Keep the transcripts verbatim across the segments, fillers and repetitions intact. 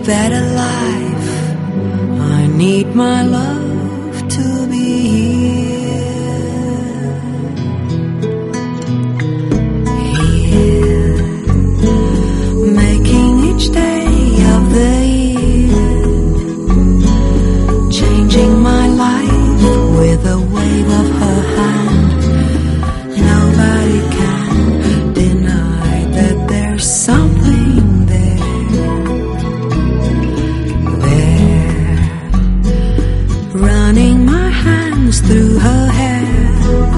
better life. I need my love to be here, here, making each day of the year, changing my life with a wave of her hand. Nobody can deny that there's something running my hands through her hair,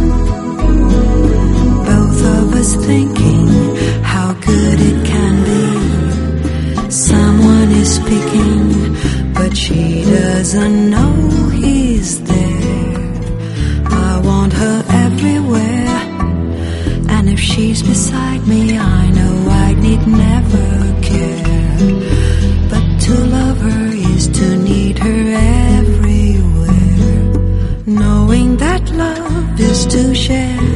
both of us thinking how good it can be. Someone is speaking, but she doesn't know he's there. I want her everywhere, and if she's beside me, I know I need never care. But to love her is to need her everywhere, knowing that love is to share.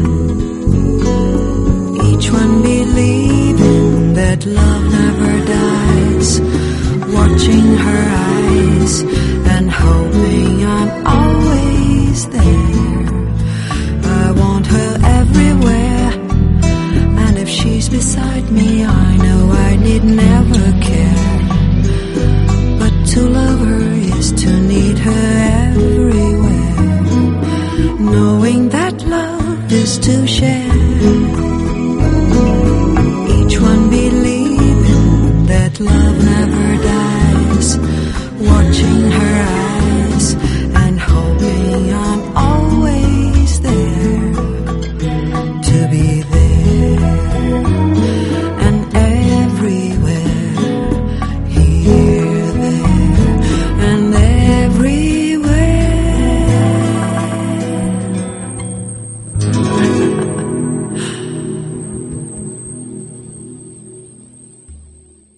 Each one believing that love never dies, watching her eyes and hoping I'm always there. I want her everywhere, and if she's beside me, I know I need never care. But to love her is to need her everywhere, knowing that love is to share.